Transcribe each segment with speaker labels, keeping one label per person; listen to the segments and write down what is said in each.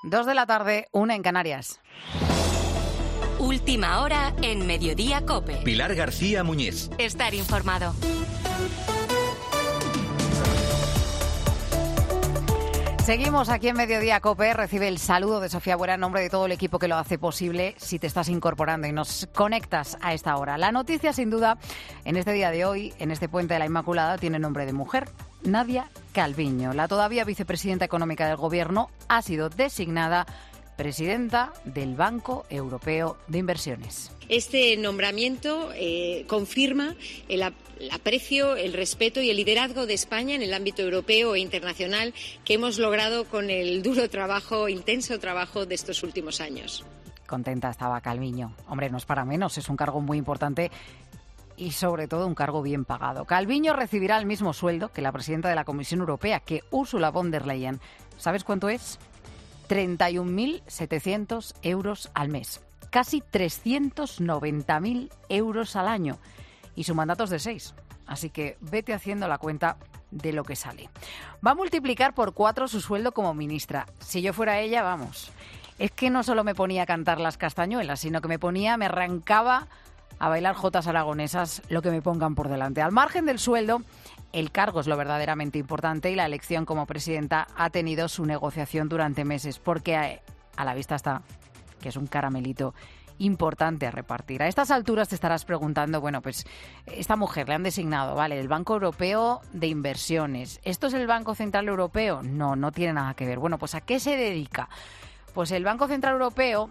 Speaker 1: 2 de la tarde, 1 en Canarias.
Speaker 2: Última hora en Mediodía COPE.
Speaker 3: Pilar García Muñiz.
Speaker 2: Estar informado.
Speaker 1: Seguimos aquí en Mediodía COPE. Recibe el saludo de Sofía Buera en nombre de todo el equipo que lo hace posible si te estás incorporando y nos conectas a esta hora. La noticia, sin duda, en este día de hoy, en este Puente de la Inmaculada, tiene nombre de mujer. Nadia Calviño, la todavía vicepresidenta económica del Gobierno, ha sido designada presidenta del Banco Europeo de Inversiones.
Speaker 4: Este nombramiento confirma el aprecio, el respeto y el liderazgo de España en el ámbito europeo e internacional que hemos logrado con el duro trabajo, intenso trabajo de estos últimos años.
Speaker 1: Contenta estaba Calviño. Hombre, no es para menos, es un cargo muy importante y sobre todo un cargo bien pagado. Calviño recibirá el mismo sueldo que la presidenta de la Comisión Europea, que Ursula von der Leyen. ¿Sabes cuánto es? 31.700 euros al mes. Casi 390.000 euros al año. Y su mandato es de 6. Así que vete haciendo la cuenta de lo que sale. Va a multiplicar por 4 su sueldo como ministra. Si yo fuera ella, vamos. Es que no solo me ponía a cantar las castañuelas, sino que me arrancaba a bailar jotas aragonesas, lo que me pongan por delante. Al margen del sueldo, el cargo es lo verdaderamente importante y la elección como presidenta ha tenido su negociación durante meses, porque a la vista está que es un caramelito importante a repartir. A estas alturas te estarás preguntando, bueno, pues esta mujer le han designado, ¿vale?, del Banco Europeo de Inversiones. ¿Esto es el Banco Central Europeo? No, no tiene nada que ver. Bueno, pues ¿a qué se dedica? Pues el Banco Central Europeo,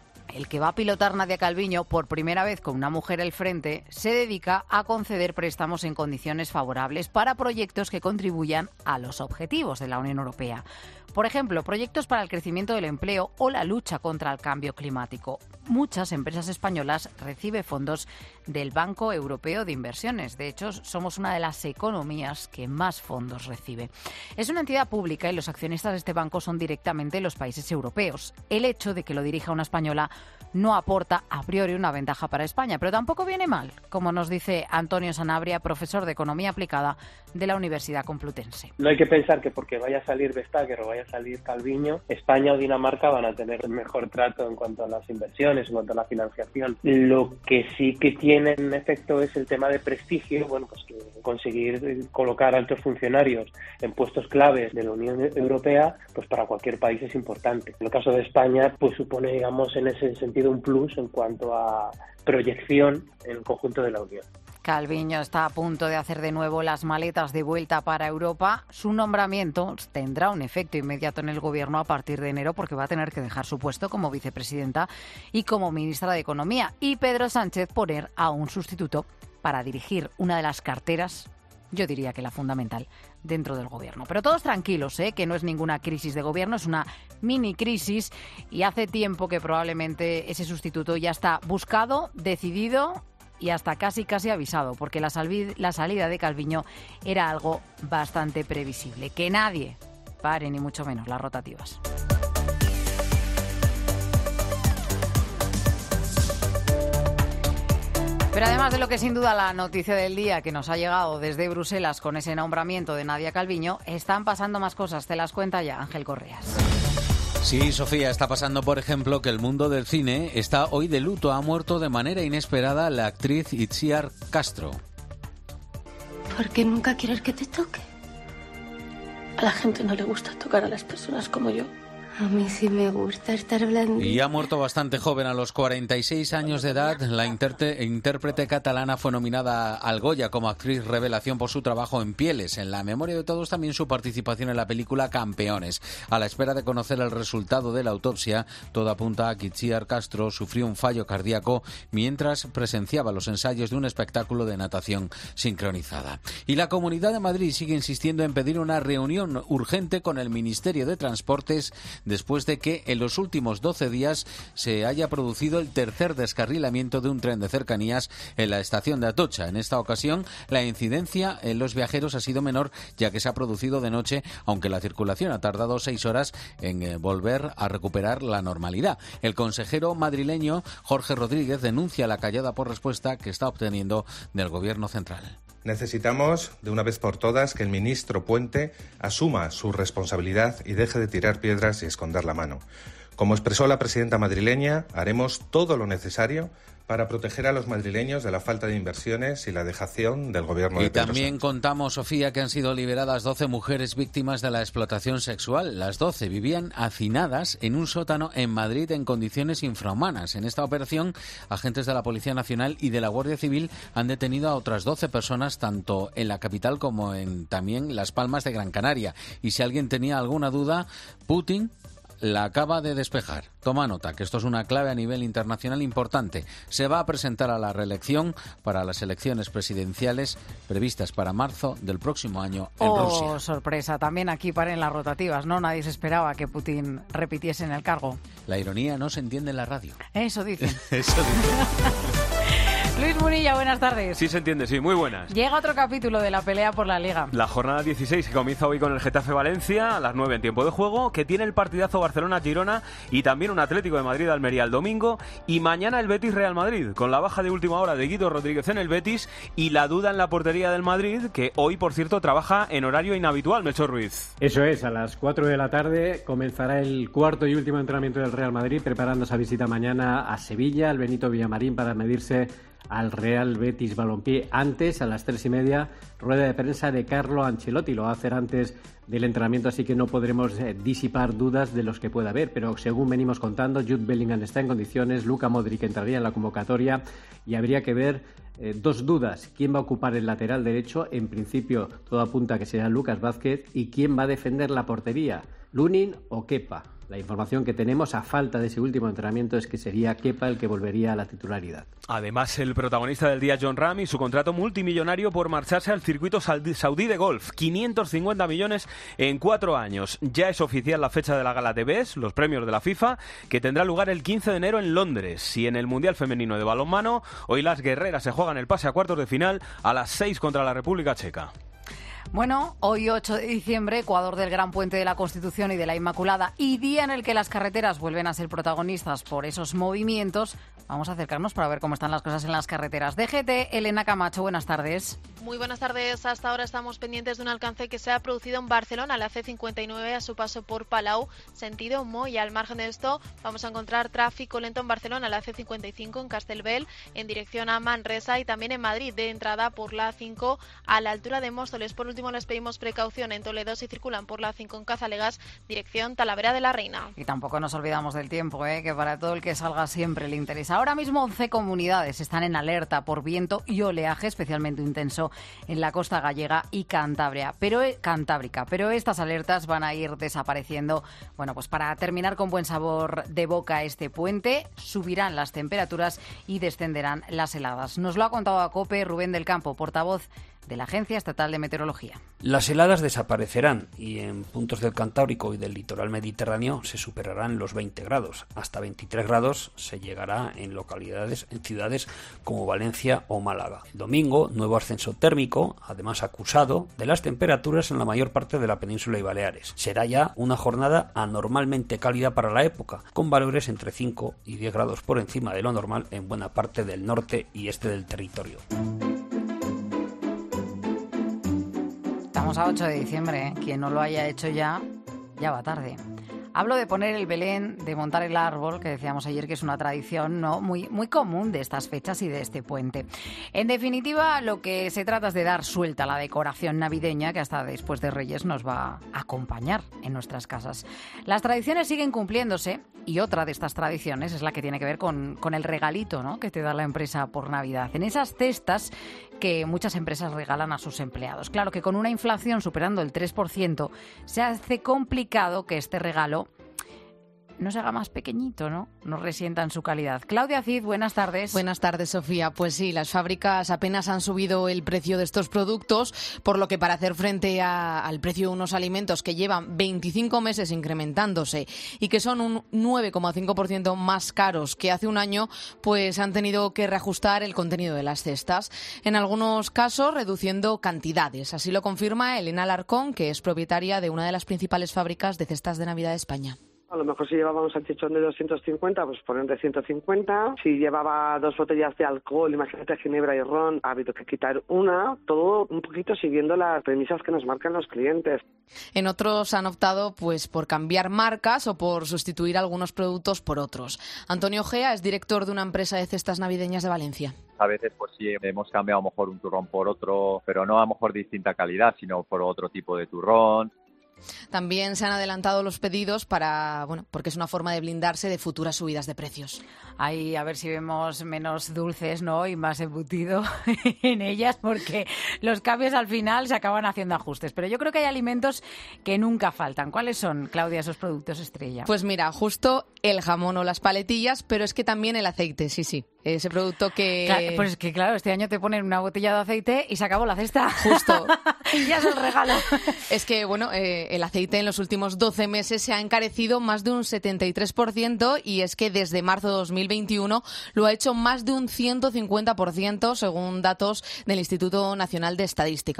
Speaker 1: el que va a pilotar Nadia Calviño por primera vez con una mujer al frente, se dedica a conceder préstamos en condiciones favorables para proyectos que contribuyan a los objetivos de la Unión Europea. Por ejemplo, proyectos para el crecimiento del empleo o la lucha contra el cambio climático. Muchas empresas españolas reciben fondos del Banco Europeo de Inversiones. De hecho, somos una de las economías que más fondos recibe. Es una entidad pública y los accionistas de este banco son directamente los países europeos. El hecho de que lo dirija una española no aporta a priori una ventaja para España, pero tampoco viene mal, como nos dice Antonio Sanabria, profesor de Economía Aplicada de la Universidad Complutense.
Speaker 5: No hay que pensar que porque vaya a salir Vestager o vaya a salir Calviño, España o Dinamarca van a tener mejor trato en cuanto a las inversiones, en cuanto a la financiación. Lo que sí que tiene en efecto es el tema de prestigio, bueno, pues que conseguir colocar altos funcionarios en puestos claves de la Unión Europea, pues para cualquier país es importante. En el caso de España, pues supone, digamos, en ese sentido un plus en cuanto a proyección en el conjunto de la Unión.
Speaker 1: Calviño está a punto de hacer de nuevo las maletas de vuelta para Europa. Su nombramiento tendrá un efecto inmediato en el Gobierno a partir de enero, porque va a tener que dejar su puesto como vicepresidenta y como ministra de Economía. Y Pedro Sánchez poner a un sustituto para dirigir una de las carteras, yo diría que la fundamental, dentro del Gobierno. Pero todos tranquilos, que no es ninguna crisis de Gobierno, es una mini crisis y hace tiempo que probablemente ese sustituto ya está buscado, decidido y hasta casi avisado, porque la salida de Calviño era algo bastante previsible. Que nadie pare, ni mucho menos, las rotativas. Pero además de lo que es sin duda la noticia del día que nos ha llegado desde Bruselas con ese nombramiento de Nadia Calviño, están pasando más cosas. Te las cuenta ya Ángel Correas.
Speaker 6: Sí, Sofía, está pasando, por ejemplo, que el mundo del cine está hoy de luto. Ha muerto de manera inesperada la actriz Itziar Castro.
Speaker 7: ¿Por qué nunca quieres que te toque? A la gente no le gusta tocar a las personas como yo. A mí sí me gusta estar blandita.
Speaker 6: Y ha muerto bastante joven, a los 46 años de edad. La intérprete catalana fue nominada al Goya como actriz revelación por su trabajo en Pieles. En la memoria de todos también su participación en la película Campeones. A la espera de conocer el resultado de la autopsia, todo apunta a que Itziar Castro sufrió un fallo cardíaco mientras presenciaba los ensayos de un espectáculo de natación sincronizada. Y la Comunidad de Madrid sigue insistiendo en pedir una reunión urgente con el Ministerio de Transportes después de que en los últimos 12 días se haya producido el tercer descarrilamiento de un tren de cercanías en la estación de Atocha. En esta ocasión, la incidencia en los viajeros ha sido menor, ya que se ha producido de noche, aunque la circulación ha tardado 6 horas en volver a recuperar la normalidad. El consejero madrileño Jorge Rodríguez denuncia la callada por respuesta que está obteniendo del Gobierno central.
Speaker 3: Necesitamos, de una vez por todas, que el ministro Puente asuma su responsabilidad y deje de tirar piedras y esconder la mano. Como expresó la presidenta madrileña, haremos todo lo necesario para proteger a los madrileños de la falta de inversiones y la dejación del gobierno de Pedro Sánchez.
Speaker 6: Y también contamos, Sofía, que han sido liberadas 12 mujeres víctimas de la explotación sexual. Las 12 vivían hacinadas en un sótano en Madrid en condiciones infrahumanas. En esta operación, agentes de la Policía Nacional y de la Guardia Civil han detenido a otras 12 personas, tanto en la capital como en también Las Palmas de Gran Canaria. Y si alguien tenía alguna duda, Putin la acaba de despejar. Toma nota, que esto es una clave a nivel internacional importante. Se va a presentar a la reelección para las elecciones presidenciales previstas para marzo del próximo año en Rusia.
Speaker 1: Oh, sorpresa. También aquí paren las rotativas, ¿no? Nadie se esperaba que Putin repitiese en el cargo.
Speaker 6: La ironía no se entiende en la radio.
Speaker 1: Eso dicen.
Speaker 6: Eso dicen.
Speaker 1: Luis Munilla, buenas tardes.
Speaker 8: Sí se entiende, sí, muy buenas.
Speaker 1: Llega otro capítulo de la pelea por la Liga.
Speaker 8: La jornada 16 que comienza hoy con el Getafe Valencia a las 9 en tiempo de juego, que tiene el partidazo Barcelona-Girona y también un Atlético de Madrid-Almería el domingo, y mañana el Betis-Real Madrid, con la baja de última hora de Guido Rodríguez en el Betis y la duda en la portería del Madrid, que hoy, por cierto, trabaja en horario inhabitual, Melchor Ruiz.
Speaker 9: Eso es, a las 4 de la tarde comenzará el cuarto y último entrenamiento del Real Madrid, preparando esa visita mañana a Sevilla, al Benito Villamarín, para medirse al Real Betis Balompié. Antes, a las 3:30, rueda de prensa de Carlo Ancelotti. Lo va a hacer antes del entrenamiento, así que no podremos disipar dudas de los que pueda haber. Pero según venimos contando, Jude Bellingham está en condiciones, Luka Modric entraría en la convocatoria y habría que ver dos dudas. ¿Quién va a ocupar el lateral derecho? En principio, todo apunta a que será Lucas Vázquez. ¿Y quién va a defender la portería? ¿Lunin o Kepa? La información que tenemos, a falta de ese último entrenamiento, es que sería Kepa el que volvería a la titularidad.
Speaker 8: Además, el protagonista del día, Jon Rahm, y su contrato multimillonario por marcharse al circuito saudí de golf. 550 millones en 4 años. Ya es oficial la fecha de la Gala de Best, los premios de la FIFA, que tendrá lugar el 15 de enero en Londres. Y en el Mundial Femenino de Balonmano, hoy las guerreras se juegan el pase a cuartos de final a las 6 contra la República Checa.
Speaker 1: Bueno, hoy 8 de diciembre, Ecuador del Gran Puente de la Constitución y de la Inmaculada, y día en el que las carreteras vuelven a ser protagonistas por esos movimientos. Vamos a acercarnos para ver cómo están las cosas en las carreteras. DGT, Elena Camacho, buenas tardes.
Speaker 10: Muy buenas tardes. Hasta ahora estamos pendientes de un alcance que se ha producido en Barcelona, la C59, a su paso por Palau, sentido Moya. Al margen de esto, vamos a encontrar tráfico lento en Barcelona, la C55 en Castelbel, en dirección a Manresa, y también en Madrid, de entrada por la A5 a la altura de Móstoles. Por último, les pedimos precaución en Toledo si circulan por la A5 en Cazalegas, dirección Talavera de la Reina.
Speaker 1: Y tampoco nos olvidamos del tiempo, que para todo el que salga siempre le interesa. Ahora mismo 11 comunidades están en alerta por viento y oleaje especialmente intenso en la costa gallega y cantábrica, pero estas alertas van a ir desapareciendo. Bueno, pues para terminar con buen sabor de boca este puente, subirán las temperaturas y descenderán las heladas. Nos lo ha contado a COPE Rubén del Campo, portavoz de la Agencia Estatal de Meteorología.
Speaker 11: Las heladas desaparecerán y en puntos del Cantábrico y del litoral mediterráneo se superarán los 20 grados. Hasta 23 grados se llegará en localidades, en ciudades como Valencia o Málaga. El domingo, nuevo ascenso térmico, además acusado, de las temperaturas en la mayor parte de la península y Baleares. Será ya una jornada anormalmente cálida para la época, con valores entre 5 y 10 grados por encima de lo normal en buena parte del norte y este del territorio.
Speaker 1: Estamos a 8 de diciembre, Quien no lo haya hecho ya va tarde. Hablo de poner el Belén, de montar el árbol, que decíamos ayer que es una tradición muy común de estas fechas y de este puente. En definitiva, lo que se trata es de dar suelta a la decoración navideña que hasta después de Reyes nos va a acompañar en nuestras casas. Las tradiciones siguen cumpliéndose y otra de estas tradiciones es la que tiene que ver con el regalito, ¿no?, que te da la empresa por Navidad. En esas cestas que muchas empresas regalan a sus empleados. Claro que con una inflación superando el 3%, se hace complicado que este regalo no se haga más pequeñito, ¿no? No resienta en su calidad. Claudia Cid, buenas tardes.
Speaker 12: Buenas tardes, Sofía. Pues sí, las fábricas apenas han subido el precio de estos productos, por lo que para hacer frente al precio de unos alimentos que llevan 25 meses incrementándose y que son un 9,5% más caros que hace un año, pues han tenido que reajustar el contenido de las cestas. En algunos casos, reduciendo cantidades. Así lo confirma Elena Alarcón, que es propietaria de una de las principales fábricas de cestas de Navidad de España.
Speaker 13: A lo mejor si llevaba un salchichón de 250, pues ponen de 150. Si llevaba 2 botellas de alcohol, imagínate ginebra y ron, ha habido que quitar una. Todo un poquito siguiendo las premisas que nos marcan los clientes.
Speaker 12: En otros han optado pues por cambiar marcas o por sustituir algunos productos por otros. Antonio Gea es director de una empresa de cestas navideñas de Valencia.
Speaker 14: A veces pues sí hemos cambiado a lo mejor un turrón por otro, pero no a lo mejor de distinta calidad, sino por otro tipo de turrón.
Speaker 12: También se han adelantado los pedidos porque es una forma de blindarse de futuras subidas de precios.
Speaker 1: Ahí a ver si vemos menos dulces, ¿no? Y más embutido en ellas, porque los cambios al final se acaban haciendo ajustes. Pero yo creo que hay alimentos que nunca faltan. ¿Cuáles son, Claudia, esos productos estrella?
Speaker 12: Pues mira, justo el jamón o las paletillas, pero es que también el aceite, sí. Ese producto que...
Speaker 1: Claro, pues es que claro, este año te ponen una botella de aceite y se acabó la cesta.
Speaker 12: Justo.
Speaker 1: Ya es el regalo.
Speaker 12: Es que, el aceite en los últimos 12 meses se ha encarecido más de un 73% y es que desde marzo de 2021 lo ha hecho más de un 150% según datos del Instituto Nacional de Estadística.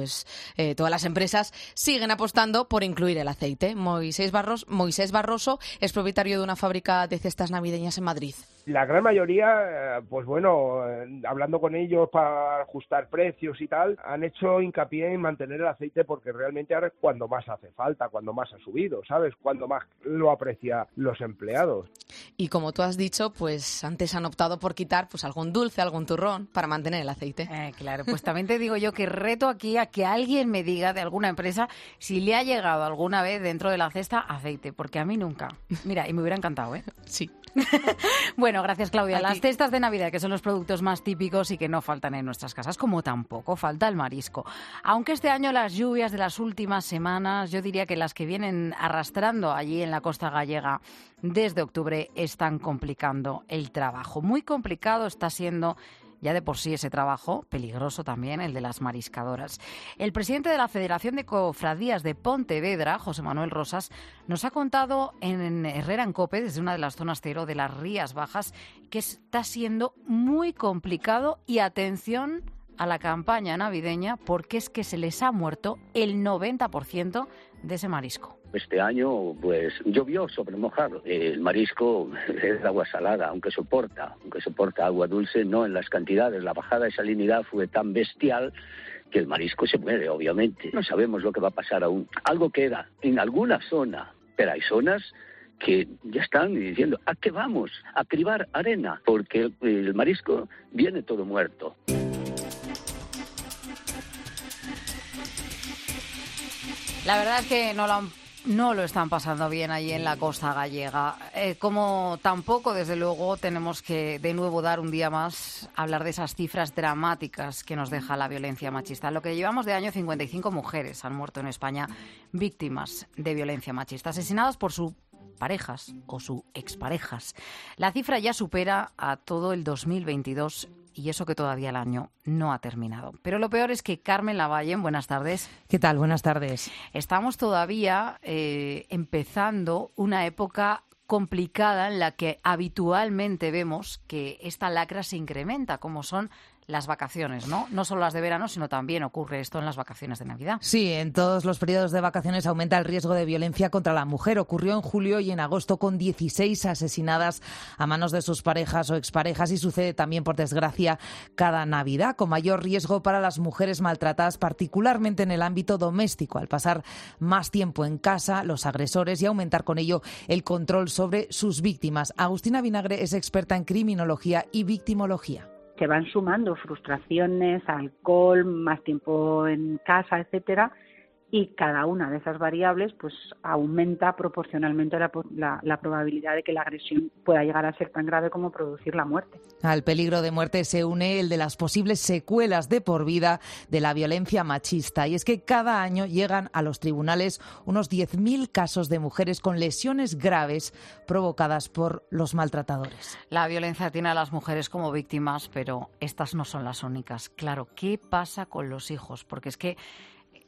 Speaker 12: Todas las empresas siguen apostando por incluir el aceite. Moisés Barroso es propietario de una fábrica de cestas navideñas en Madrid.
Speaker 15: La gran mayoría, hablando con ellos para ajustar precios y tal, han hecho hincapié en mantener el aceite porque realmente ahora es cuando más hace falta, cuando más ha subido, ¿sabes? Cuando más lo aprecian los empleados.
Speaker 12: Y como tú has dicho, pues antes han optado por quitar algún dulce, algún turrón para mantener el aceite.
Speaker 1: Claro, pues también te digo yo que reto aquí a que alguien me diga de alguna empresa si le ha llegado alguna vez dentro de la cesta aceite, porque a mí nunca. Mira, y me hubiera encantado, ¿eh?
Speaker 12: Sí.
Speaker 1: Bueno, gracias, Claudia. Las cestas de Navidad, que son los productos más típicos y que no faltan en nuestras casas, como tampoco falta el marisco. Aunque este año las lluvias de las últimas semanas, yo diría que las que vienen arrastrando allí en la costa gallega desde octubre, están complicando el trabajo. Muy complicado está siendo ya de por sí ese trabajo, peligroso también, el de las mariscadoras. El presidente de la Federación de Cofradías de Pontevedra, José Manuel Rosas, nos ha contado en Herrera en Cope, desde una de las zonas cero de las Rías Bajas, que está siendo muy complicado y atención a la campaña navideña porque es que se les ha muerto el 90% de ese marisco.
Speaker 16: Este año, llovió sobre mojado. El marisco es de agua salada, aunque soporta agua dulce, no en las cantidades. La bajada de salinidad fue tan bestial que el marisco se muere, obviamente. No sabemos lo que va a pasar aún. Algo queda en alguna zona, pero hay zonas que ya están diciendo, ¿a qué vamos? A cribar arena, porque el marisco viene todo muerto.
Speaker 1: La verdad es que no lo están pasando bien allí en la costa gallega. Como tampoco, desde luego, tenemos que de nuevo dar un día más a hablar de esas cifras dramáticas que nos deja la violencia machista. En lo que llevamos de año, 55 mujeres han muerto en España víctimas de violencia machista, asesinadas por sus parejas o sus exparejas. La cifra ya supera a todo el 2022 y eso que todavía el año no ha terminado. Pero lo peor es que Carmen Lavalle, buenas tardes.
Speaker 17: ¿Qué tal? Buenas tardes.
Speaker 1: Estamos todavía empezando una época complicada en la que habitualmente vemos que esta lacra se incrementa, como son las vacaciones, ¿no? No solo las de verano, sino también ocurre esto en las vacaciones de Navidad.
Speaker 17: Sí, en todos los periodos de vacaciones aumenta el riesgo de violencia contra la mujer. Ocurrió en julio y en agosto con 16 asesinadas a manos de sus parejas o exparejas y sucede también, por desgracia, cada Navidad, con mayor riesgo para las mujeres maltratadas, particularmente en el ámbito doméstico, al pasar más tiempo en casa, los agresores, y aumentar con ello el control sobre sus víctimas. Agustina Vinagre es experta en criminología y victimología.
Speaker 18: Se van sumando frustraciones, alcohol, más tiempo en casa, etcétera, y cada una de esas variables pues aumenta proporcionalmente la probabilidad de que la agresión pueda llegar a ser tan grave como producir la muerte.
Speaker 17: Al peligro de muerte se une el de las posibles secuelas de por vida de la violencia machista. Y es que cada año llegan a los tribunales unos 10.000 casos de mujeres con lesiones graves provocadas por los maltratadores.
Speaker 1: La violencia tiene a las mujeres como víctimas, pero estas no son las únicas. Claro, ¿qué pasa con los hijos? Porque es que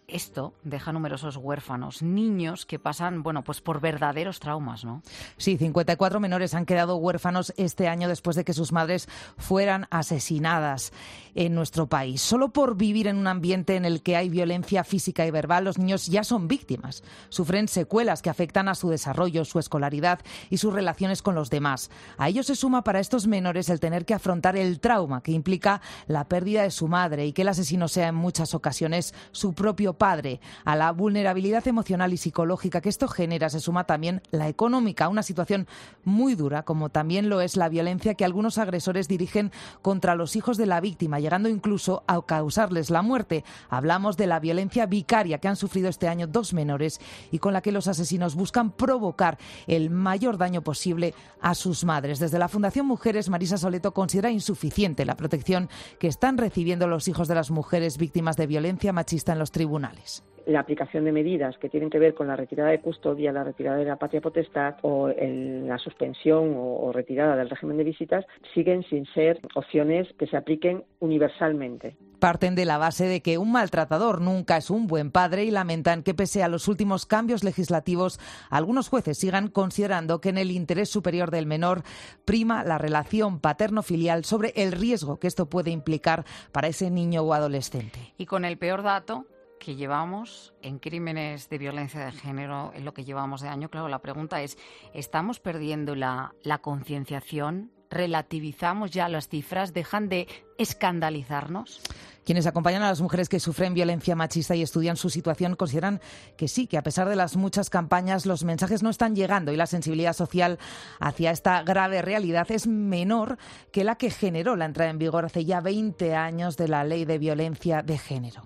Speaker 1: esto deja numerosos huérfanos, niños que pasan, bueno, pues por verdaderos traumas, ¿no?
Speaker 17: Sí, 54 menores han quedado huérfanos este año después de que sus madres fueran asesinadas en nuestro país. Solo por vivir en un ambiente en el que hay violencia física y verbal, los niños ya son víctimas. Sufren secuelas que afectan a su desarrollo, su escolaridad y sus relaciones con los demás. A ello se suma para estos menores el tener que afrontar el trauma que implica la pérdida de su madre y que el asesino sea en muchas ocasiones su propio padre. A la vulnerabilidad emocional y psicológica que esto genera se suma también la económica, una situación muy dura, como también lo es la violencia que algunos agresores dirigen contra los hijos de la víctima, llegando incluso a causarles la muerte. Hablamos de la violencia vicaria que han sufrido este año 2 menores y con la que los asesinos buscan provocar el mayor daño posible a sus madres. Desde la Fundación Mujeres, Marisa Soleto considera insuficiente la protección que están recibiendo los hijos de las mujeres víctimas de violencia machista en los tribunales.
Speaker 19: La aplicación de medidas que tienen que ver con la retirada de custodia, la retirada de la patria potestad o la suspensión o retirada del régimen de visitas siguen sin ser opciones que se apliquen universalmente.
Speaker 17: Parten de la base de que un maltratador nunca es un buen padre y lamentan que pese a los últimos cambios legislativos, algunos jueces sigan considerando que en el interés superior del menor prima la relación paterno-filial sobre el riesgo que esto puede implicar para ese niño o adolescente.
Speaker 1: Y con el peor dato que llevamos en crímenes de violencia de género, en lo que llevamos de año, claro, la pregunta es, ¿estamos perdiendo la concienciación? ¿Relativizamos ya las cifras? ¿Dejan de escandalizarnos?
Speaker 17: Quienes acompañan a las mujeres que sufren violencia machista y estudian su situación consideran que sí, que a pesar de las muchas campañas, los mensajes no están llegando y la sensibilidad social hacia esta grave realidad es menor que la que generó la entrada en vigor hace ya 20 años de la Ley de Violencia de Género.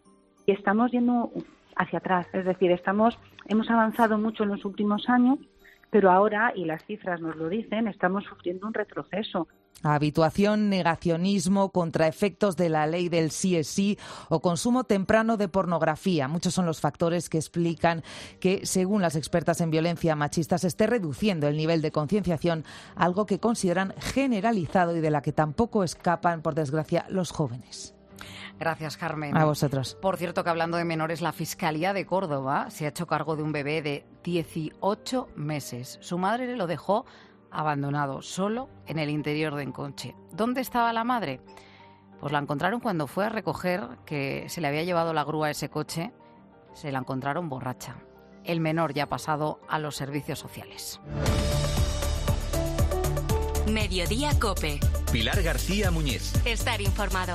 Speaker 18: Y estamos yendo hacia atrás, es decir, hemos avanzado mucho en los últimos años, pero ahora, y las cifras nos lo dicen, estamos sufriendo un retroceso.
Speaker 17: Habituación, negacionismo, contraefectos de la ley del sí es sí o consumo temprano de pornografía. Muchos son los factores que explican que, según las expertas en violencia machista, se esté reduciendo el nivel de concienciación, algo que consideran generalizado y de la que tampoco escapan, por desgracia, los jóvenes.
Speaker 1: Gracias, Carmen.
Speaker 17: A vosotros.
Speaker 1: Por cierto, que hablando de menores, la Fiscalía de Córdoba se ha hecho cargo de un bebé de 18 meses. Su madre lo dejó abandonado, solo en el interior de un coche. ¿Dónde estaba la madre? Pues la encontraron cuando fue a recoger, que se le había llevado la grúa a ese coche, se la encontraron borracha. El menor ya ha pasado a los servicios sociales.
Speaker 2: Mediodía COPE.
Speaker 20: Pilar García Muñiz.
Speaker 2: Estar informado.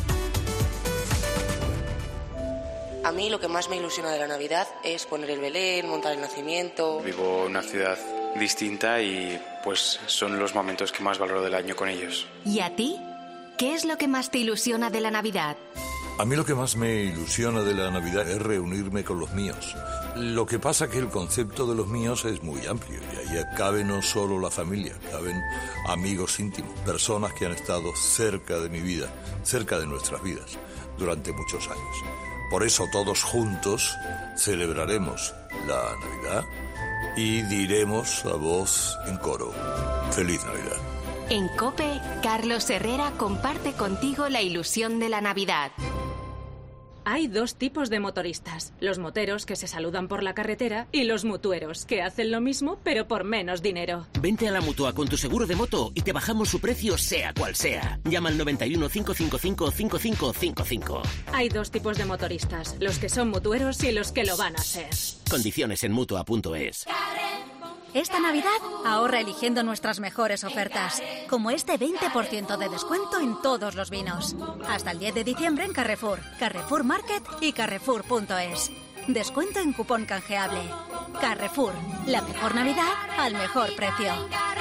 Speaker 21: A mí lo que más me ilusiona de la Navidad es poner el Belén, montar el nacimiento.
Speaker 22: Vivo en una ciudad distinta y pues son los momentos que más valoro del año con ellos.
Speaker 2: ¿Y a ti? ¿Qué es lo que más te ilusiona de la Navidad?
Speaker 23: A mí lo que más me ilusiona de la Navidad es reunirme con los míos. Lo que pasa es que el concepto de los míos es muy amplio y ahí cabe no solo la familia, caben amigos íntimos, personas que han estado cerca de mi vida, cerca de nuestras vidas, durante muchos años. Por eso todos juntos celebraremos la Navidad y diremos a voz en coro, ¡Feliz Navidad!
Speaker 2: En COPE, Carlos Herrera comparte contigo la ilusión de la Navidad.
Speaker 24: Hay 2 tipos de motoristas, los moteros que se saludan por la carretera y los mutueros que hacen lo mismo pero por menos dinero.
Speaker 25: Vente a la Mutua con tu seguro de moto y te bajamos su precio sea cual sea. Llama al 91 555 5555.
Speaker 24: Hay 2 tipos de motoristas, los que son mutueros y los que lo van a ser.
Speaker 25: Condiciones en Mutua.es.
Speaker 26: Esta Navidad ahorra eligiendo nuestras mejores ofertas, como este 20% de descuento en todos los vinos. Hasta el 10 de diciembre en Carrefour, Carrefour Market y Carrefour.es. Descuento en cupón canjeable. Carrefour, la mejor Navidad al mejor precio.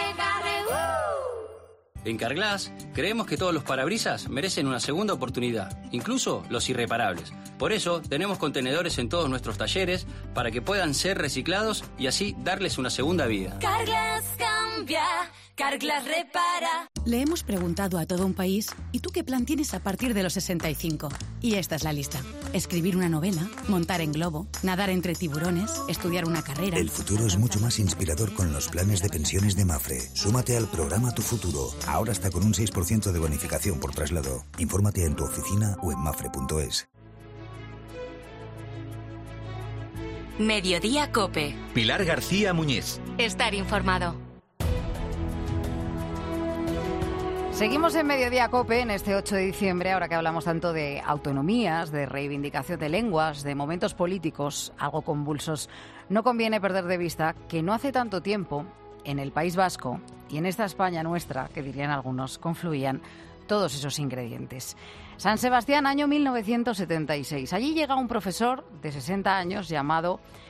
Speaker 27: En Carglass creemos que todos los parabrisas merecen una segunda oportunidad, incluso los irreparables. Por eso tenemos contenedores en todos nuestros talleres para que puedan ser reciclados y así darles una segunda vida.
Speaker 28: Carglass cambia, Carglass repara.
Speaker 29: Le hemos preguntado a todo un país, ¿y tú qué plan tienes a partir de los 65? Y esta es la lista. Escribir una novela, montar en globo, nadar entre tiburones, estudiar una carrera.
Speaker 30: El futuro es mucho más inspirador con los planes de pensiones de Mafre. Súmate al programa Tu Futuro. Ahora está con un 6% de bonificación por traslado. Infórmate en tu oficina o en mafre.es.
Speaker 2: Mediodía COPE.
Speaker 20: Pilar García Muñiz.
Speaker 2: Estar informado.
Speaker 1: Seguimos en Mediodía COPE en este 8 de diciembre, ahora que hablamos tanto de autonomías, de reivindicación de lenguas, de momentos políticos algo convulsos. No conviene perder de vista que no hace tanto tiempo, en el País Vasco y en esta España nuestra, que dirían algunos, confluían todos esos ingredientes. San Sebastián, año 1976. Allí llega un profesor de 60 años llamado